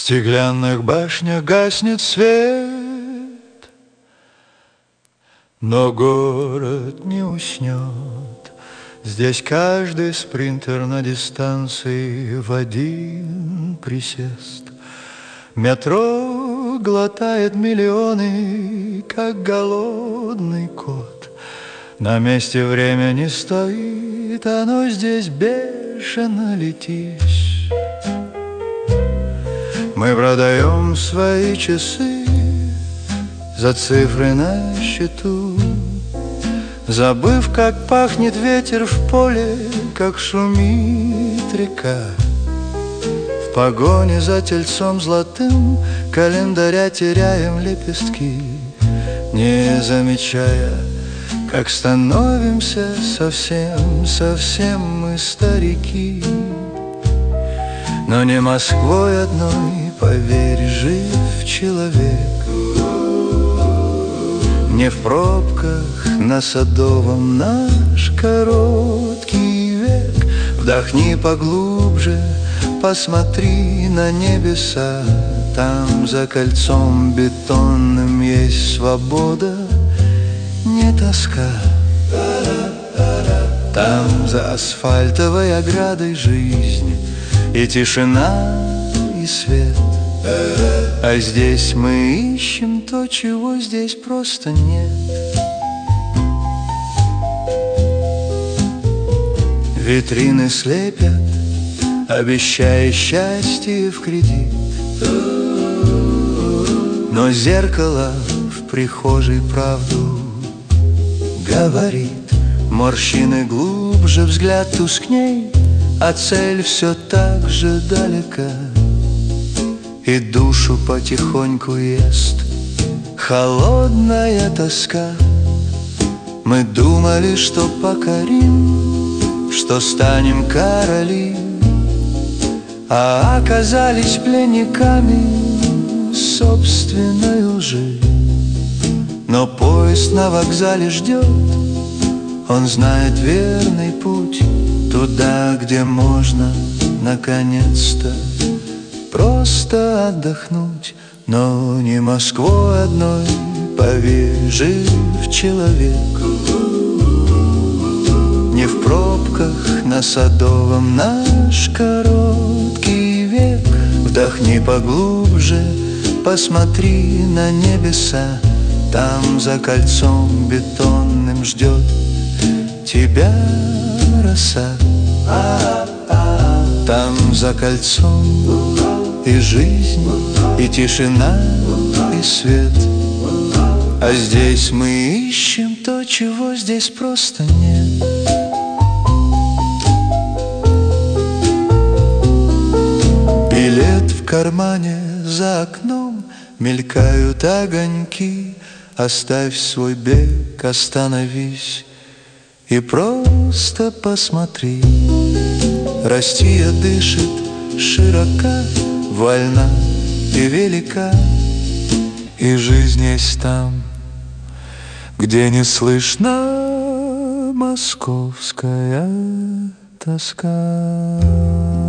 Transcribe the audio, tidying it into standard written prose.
стеклянных башнях гаснет свет, но город не уснет. Здесь каждый спринтер на дистанции в один присест. Метро глотает миллионы, как голодный кот. На месте время не стоит, оно здесь бешено летит. Мы продаем свои часы за цифры на счету, забыв, как пахнет ветер в поле, как шумит река. В погоне за тельцом золотым календаря теряем лепестки, не замечая, как становимся совсем мы старики. Но не Москвой одной, поверь, жив человек. Не в пробках на Садовом наш короткий век. Вдохни поглубже, посмотри на небеса. Там за кольцом бетонным есть свобода, не тоска. Там за асфальтовой оградой жизнь и тишина, и свет. А здесь мы ищем то, чего здесь просто нет. Витрины слепят, обещая счастье в кредит, но зеркало в прихожей правду говорит. Морщины глубже, взгляд тускней, а цель все так же далека. И душу потихоньку ест холодная тоска. Мы думали, что покорим, что станем короли, а оказались пленниками собственной лжи. Но поезд на вокзале ждет, он знает верный путь туда, где можно наконец-то просто отдохнуть. Но не Москвой одной, поверь, жив человек. Не в пробках на Садовом наш короткий век. Вдохни поглубже, посмотри на небеса. Там за кольцом бетонным ждет тебя роса. Там за кольцом и жизнь, и тишина, и свет. А здесь мы ищем то, чего здесь просто нет. Билет в кармане, за окном мелькают огоньки. Оставь свой бег, остановись и просто посмотри. Россия дышит широка, вольна и велика, и жизнь есть там, где не слышна московская тоска.